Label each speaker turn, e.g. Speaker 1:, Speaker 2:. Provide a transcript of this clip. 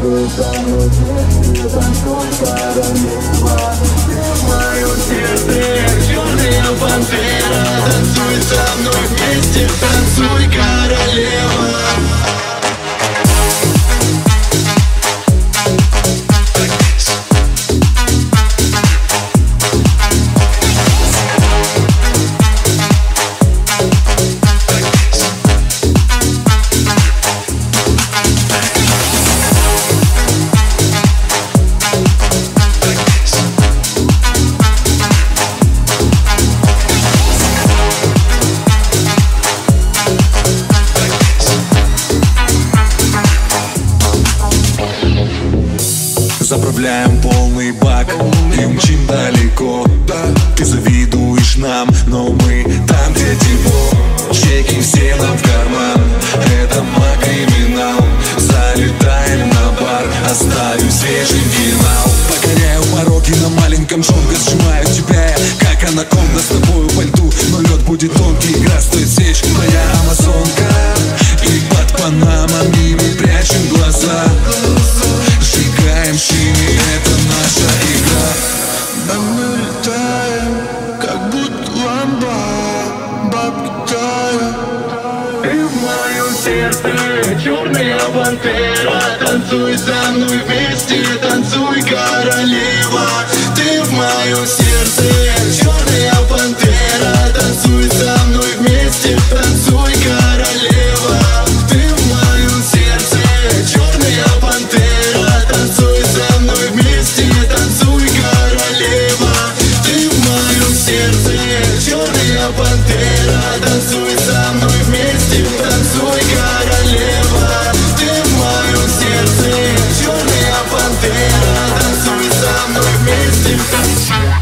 Speaker 1: Танцуй со мной вместе, танцуй, королева. Ты в моем сердце, черная пантера. Танцуй со мной вместе, танцуй, королева.
Speaker 2: Заправляем полный бак и мчим далеко. Ты завидуешь нам, но мы там, где тепло. Чеки все нам в карман, это мой криминал. Залетаем на бар, оставим свежий финал. Покоряю пороги на маленьком, жестко сжимаю тебя я, как анаконда с тобою по льду. Но лед будет тонкий, игра стоит сечь. Моя амазонка, и под панамами мы прячем глаза. Сжигаем шины, это наша игра.
Speaker 1: А мы летаем, как будто ламба, бабки тают. Ты в моем сердце, черная пантера. Танцуй со мной вместе, танцуй, королева. Ты в моем сердце, черная пантера. Танцуй со мной вместе, танцуй, королева. Ты в моем сердце, черная пантера. Танцуй со мной вместе, танцуй, королева. Ты в моем сердце, черная пантера. Танцуй со мной вместе, танцуй, королева. Ты в моем сердце, черная пантера. Танцуй со мной вместе, танцуй.